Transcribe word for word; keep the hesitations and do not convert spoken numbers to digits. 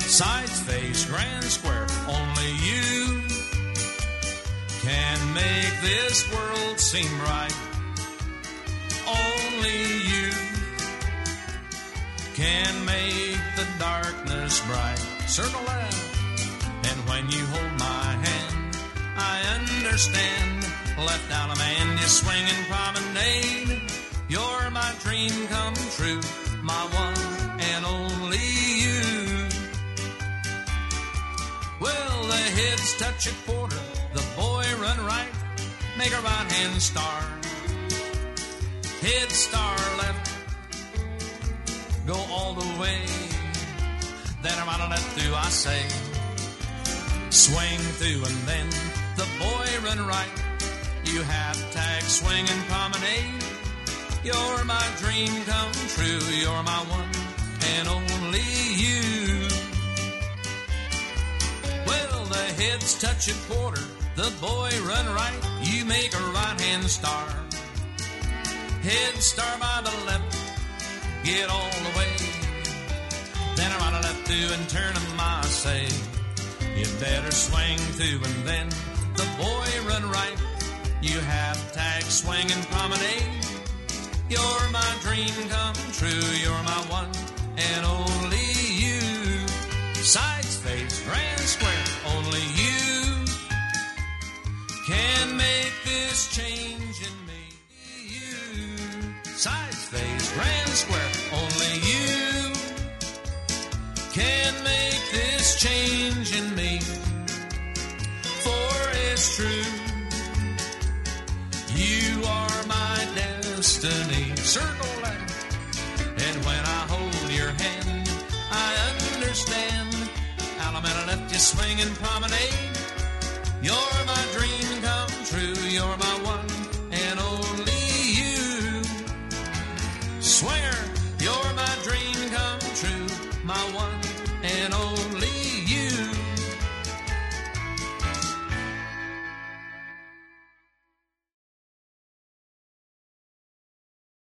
Sides, face, grand, square, only you can make this world seem right. Only you can make the darkness bright. Circle left, and when you hold my hand, I understand. Left out a man, you swinging promenade. You're my dream come true, my one and only you. Well, the heads touch a quarter, the boy run right, make a right hand star. Head star left, go all the way. Then I'm out of left through, I say. Swing through and then the boy run right. You have tag, swing and promenade. You're my dream come true. You're my one and only you. Well, the heads touch a quarter, the boy run right. You make a right hand star. Head star by the left, get all the way. Then I right a left through and turn 'em, I say. You better swing through and then the boy run right. You have tag, swing and promenade. You're my dream come true. You're my one and only you. Sides, face, grand, square, only you can make this change in me. You. Sides, face, grand, square, only you can make this change in me. For it's true, you are my destiny. Circle left, and when I hold your hand, I understand. Alameda left, you swing and promenade. You're my dream come true. You're my one